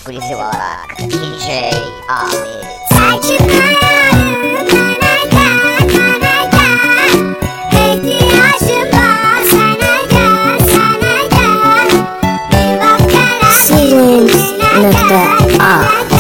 Ekskluzif olarak DJ Ahmet. Saçın ayarım bana gel, bana gel. İhtiyacım var sana gel, sana gel. Bir bakara Silin.a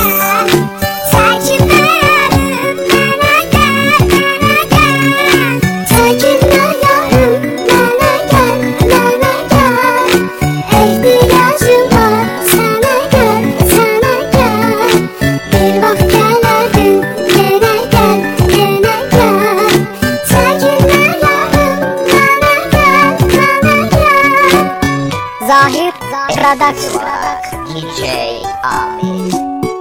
Saçın ayarım bana gel, bana gel. Saçın ayarım bana gel, bana gel. İhtiyacım var sana gel, sana gel. Bir bakara gene gel, gene gel. Saçın ayarım bana gel, bana gel. Zahir Production olarak DJ Ahmet.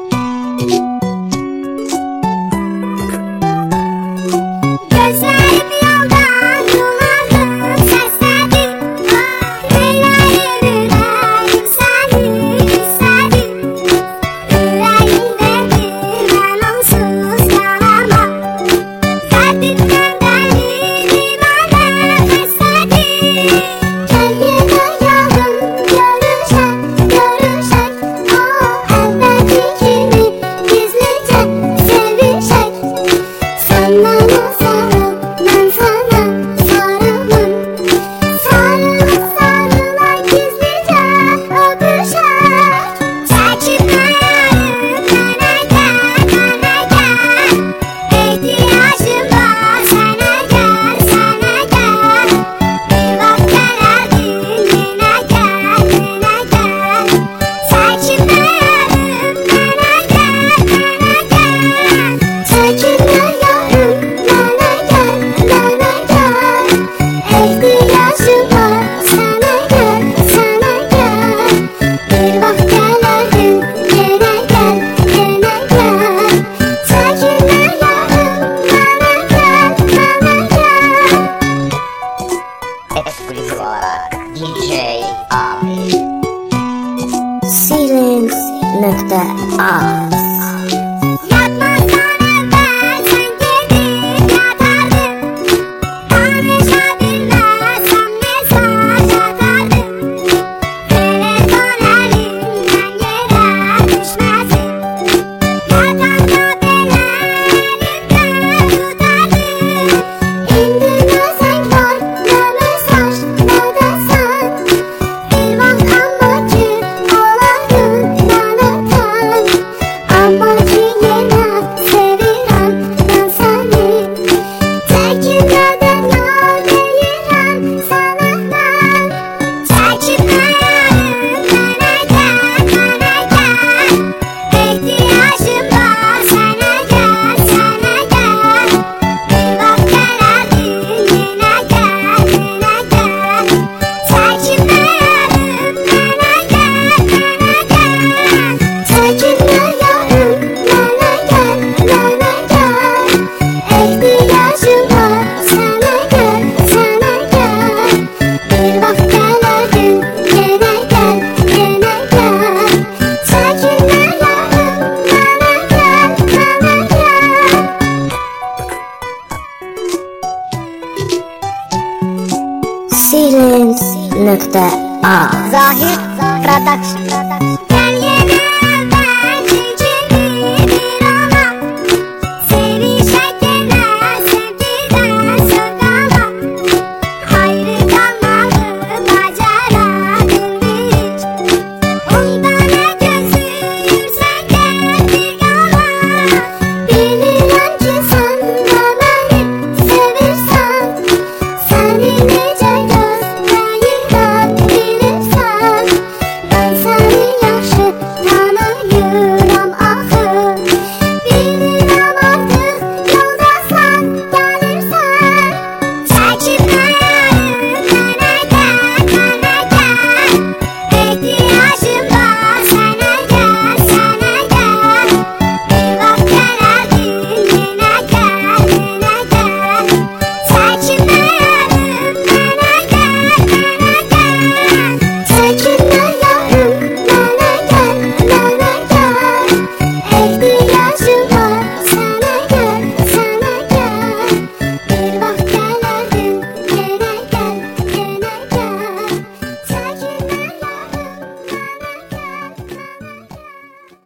Gözlerim yoldan dolandım, sesledim. Yüreğim yüreğim seni istedim. Yüreğimdedir ben onsuz kalamam. Kalbimden deli bana besledim. Gel yanayalım, görüşek, görüşek. O elbette gizlice sevişek. Sen bana sarıl, ben sana sarılım. Sarıl sarıla gizlice öpüşek. Saçın ayarım bana gel, bana gel. İhtiyacım var sana gel, sana gel. Bir bakara yine gel, yine gel. Saçın ayarım bana gel, bana gel. Saçın ayarım bana gel, bana gel. İhtiyacım var sana gel, sana gel. Bir bakara yine gel, yine gel. Saçın ayarım bana gel, bana gel. Ekskluzif olarak DJ Ahmet. Silin.a Yatmazdan evvel sen gidip yatardın. Konuşabilmezsem mesaj atardım. Telefon elimden yere düşmezdi. Yatağımda beni elimden tutardı. İndirmesen kal ne mesaj ne desen. Bir bakan bacı olayım yanıtan. Amacı yine sevirem ben seni. Tekinlerden yağdayırem sana ben. Saçın ayarım bana gel, bana gel. İhtiyacım var sana gel, sana gel. Bir bakara yine gel, yine gel. Saçın ayarım bana gel, bana gel. Saçın ayarım bana gel, bana gel. İhtiyacım var sana gel, sana gel. Bir bakara yine gel, yine gel. Saçın ayarım bana gel, bana gel. Silin.a Zahir Production.